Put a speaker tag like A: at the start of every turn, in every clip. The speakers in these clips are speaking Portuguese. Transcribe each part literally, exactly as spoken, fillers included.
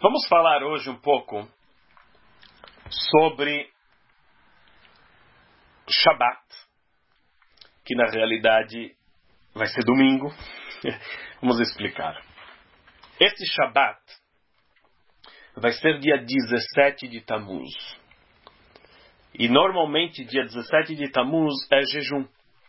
A: Vamos falar hoje um pouco sobre Shabat, que na realidade vai ser domingo. Vamos explicar. Este Shabat vai ser dia dezessete de Tammuz. E normalmente dia dezessete de Tammuz é jejum.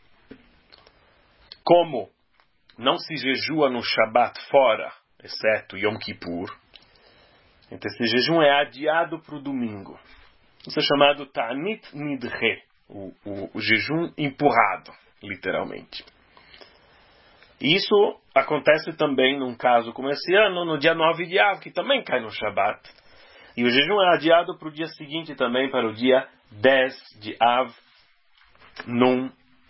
A: Como não se jejua no Shabat fora, exceto Yom Kippur, então esse jejum é adiado para o domingo. Isso é chamado Ta'anit Nidhe, o, o, o jejum empurrado, literalmente. E isso acontece também num caso como esse ano, no dia nove de Av, que também cai no Shabat. E o jejum é adiado para o dia seguinte também, para o dia dez de Av, num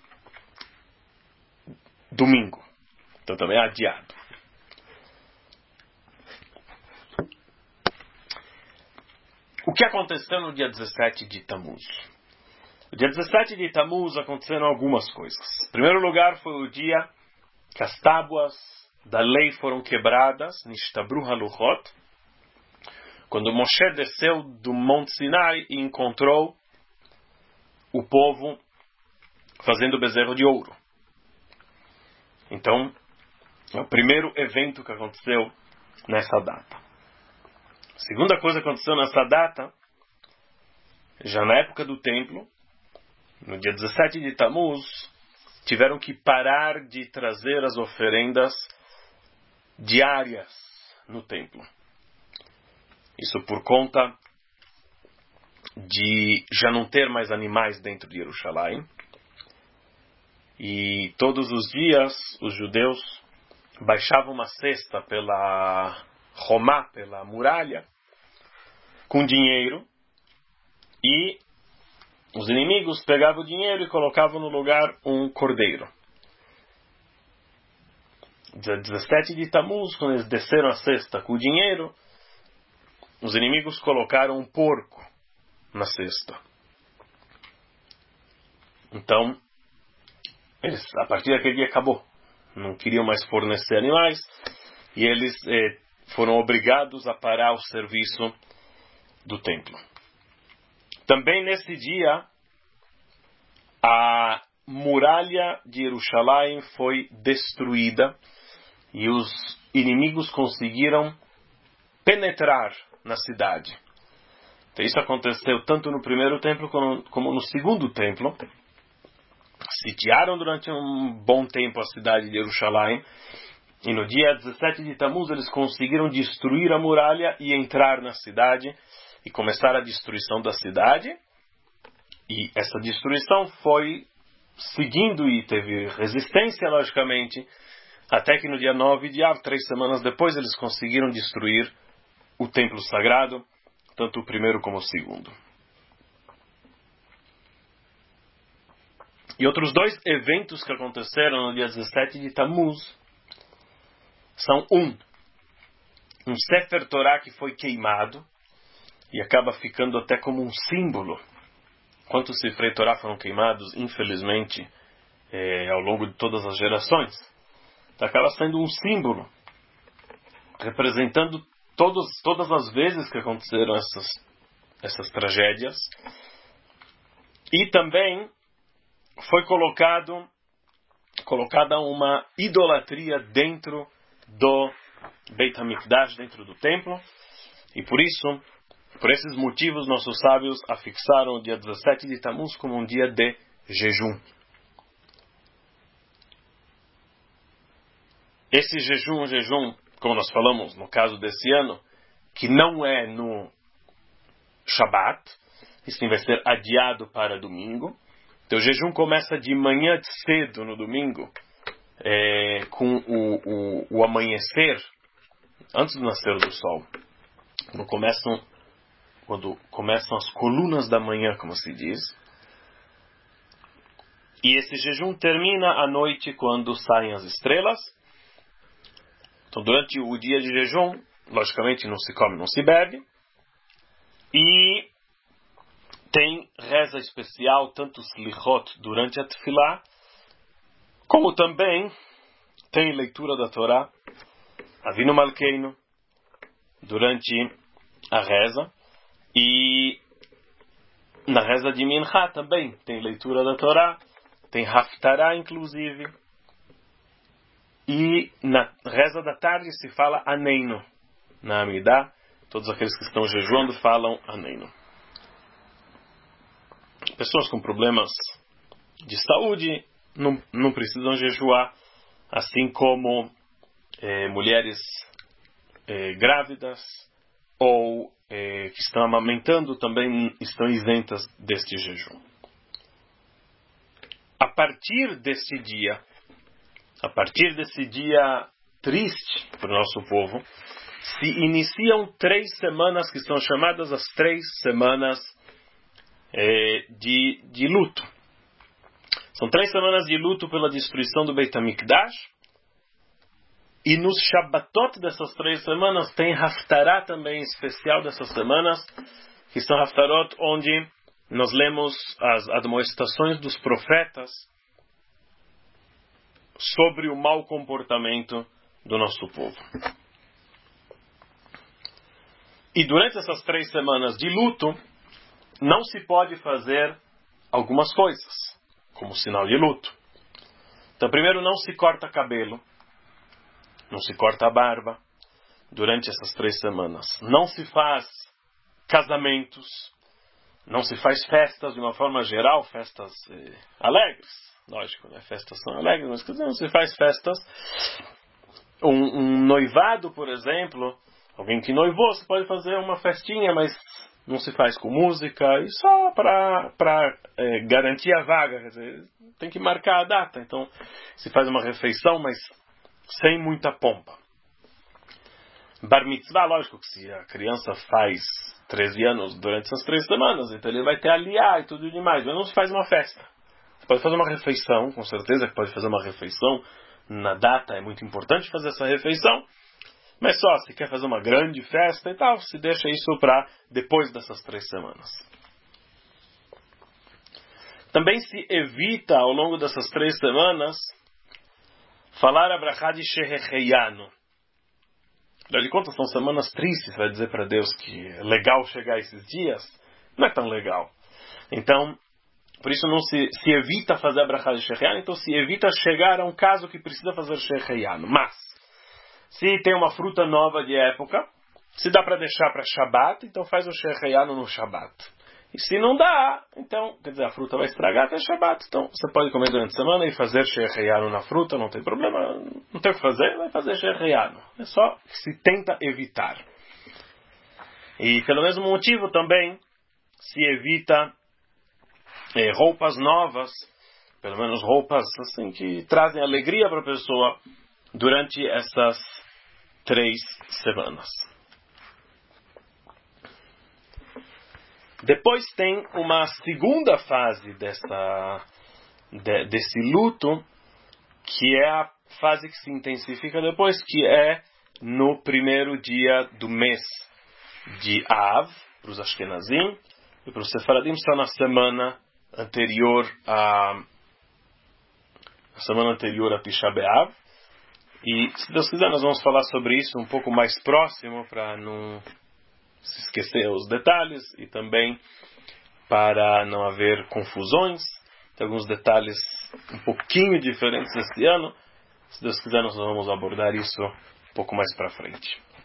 A: domingo. Então também é adiado. O que aconteceu no dia dezessete de Tammuz? No dia dezessete de Tammuz aconteceram algumas coisas. Em primeiro lugar foi o dia que as tábuas da lei foram quebradas, Nishtabru Haluchot, quando Moshe desceu do Monte Sinai e encontrou o povo fazendo bezerro de ouro. Então, é o primeiro evento que aconteceu nessa data. A segunda coisa que aconteceu nessa data, já na época do templo, no dia dezessete de Tammuz, tiveram que parar de trazer as oferendas diárias no templo. Isso por conta de já não ter mais animais dentro de Jerusalém. E todos os dias os judeus baixavam uma cesta pela Romá, pela muralha, com dinheiro, e os inimigos pegavam o dinheiro e colocavam no lugar um cordeiro. Dia dezessete de Tammuz, quando eles desceram a cesta com o dinheiro, os inimigos colocaram um porco na cesta. Então, eles, a partir daquele dia acabou. Não queriam mais fornecer animais e eles eh, foram obrigados a parar o serviço do templo. Também nesse dia, a muralha de Jerusalém foi destruída e os inimigos conseguiram penetrar na cidade. Então isso aconteceu tanto no primeiro templo como, como no segundo templo. Sitiaram durante um bom tempo a cidade de Jerusalém. E no dia dezessete de Tammuz eles conseguiram destruir a muralha e entrar na cidade e começar a destruição da cidade. E essa destruição foi seguindo e teve resistência, logicamente, até que no dia nove de Av, três semanas depois, eles conseguiram destruir o templo sagrado, tanto o primeiro como o segundo. E outros dois eventos que aconteceram no dia dezessete de Tammuz são um, um Sefer Torah que foi queimado e acaba ficando até como um símbolo. Quantos Sefer Torah foram queimados, infelizmente, é, ao longo de todas as gerações? Então acaba sendo um símbolo, representando todos, todas as vezes que aconteceram essas, essas tragédias. E também foi colocado, colocada uma idolatria dentro do Beit HaMikdash, dentro do templo, e por isso, por esses motivos, nossos sábios afixaram o dia dezessete de Tammuz como um dia de jejum. Esse jejum, o jejum, como nós falamos no caso desse ano, que não é no Shabat, isso vai ser adiado para domingo. Então o jejum começa de manhã cedo no domingo, é, com o, o, o amanhecer, antes do nascer do sol. Quando começam, quando começam as colunas da manhã, como se diz. E esse jejum termina à noite quando saem as estrelas. Então durante o dia de jejum, logicamente não se come, não se bebe. E tem reza especial, tanto slichot durante a tefilá, como também tem leitura da Torá, Avinu Malkeinu, durante a reza. E na reza de Mincha também tem leitura da Torá, tem Haftará inclusive. E na reza da tarde se fala Aneino. Na Amidá, todos aqueles que estão jejuando falam Aneino. Pessoas com problemas de saúde não, não precisam jejuar, assim como eh, mulheres eh, grávidas ou eh, que estão amamentando também estão isentas deste jejum. A partir deste dia, a partir desse dia triste para o nosso povo, se iniciam três semanas que são chamadas as três semanas eh, de, de luto. São três semanas de luto pela destruição do Beit HaMikdash. E nos Shabbatot dessas três semanas tem Haftará também especial dessas semanas, que são Haftarot onde nós lemos as admoestações dos profetas sobre o mau comportamento do nosso povo. E durante essas três semanas de luto, não se pode fazer algumas coisas, como sinal de luto. Então, primeiro, não se corta cabelo, não se corta a barba durante essas três semanas. Não se faz casamentos, não se faz festas de uma forma geral, festas eh, alegres. Lógico, né? Festas são alegres, mas quer dizer, não se faz festas. Um, um noivado, por exemplo, alguém que noivou, você pode fazer uma festinha, mas não se faz com música, e só para é, garantir a vaga. Quer dizer, tem que marcar a data. Então, se faz uma refeição, mas sem muita pompa. Bar mitzvah, lógico que se a criança faz treze anos durante essas três semanas, então ele vai ter aliá e tudo demais, mas não se faz uma festa. Você pode fazer uma refeição, com certeza que pode fazer uma refeição. Na data é muito importante fazer essa refeição, mas só se quer fazer uma grande festa e tal, se deixa isso para depois dessas três semanas. Também se evita ao longo dessas três semanas falar a brachá de Shehecheyanu. Afinal de contas, são semanas tristes, vai dizer para Deus que é legal chegar esses dias. Não é tão legal. Então, por isso não se, se evita fazer a brachá de Shehecheyanu, então se evita chegar a um caso que precisa fazer Shehecheyanu. Mas, se tem uma fruta nova de época, se dá para deixar para Shabbat, então faz o Shehecheyanu no Shabbat. E se não dá, então, quer dizer, a fruta vai estragar até Shabbat. Então, você pode comer durante a semana e fazer Shehecheyanu na fruta, não tem problema. Não tem o que fazer, vai fazer Shehecheyanu. É só que se tenta evitar. E pelo mesmo motivo também, se evita eh, roupas novas, pelo menos roupas assim que trazem alegria para a pessoa durante essas três semanas. Depois tem uma segunda fase dessa, de, desse luto, que é a fase que se intensifica depois, que é no primeiro dia do mês de Av, para os Ashkenazim, e para os Sefaradim só na semana anterior a, a semana anterior a Tisha B'Av. E, se Deus quiser, nós vamos falar sobre isso um pouco mais próximo, para não se esquecer os detalhes e também para não haver confusões. Tem alguns detalhes um pouquinho diferentes esse ano. Se Deus quiser, nós vamos abordar isso um pouco mais para frente.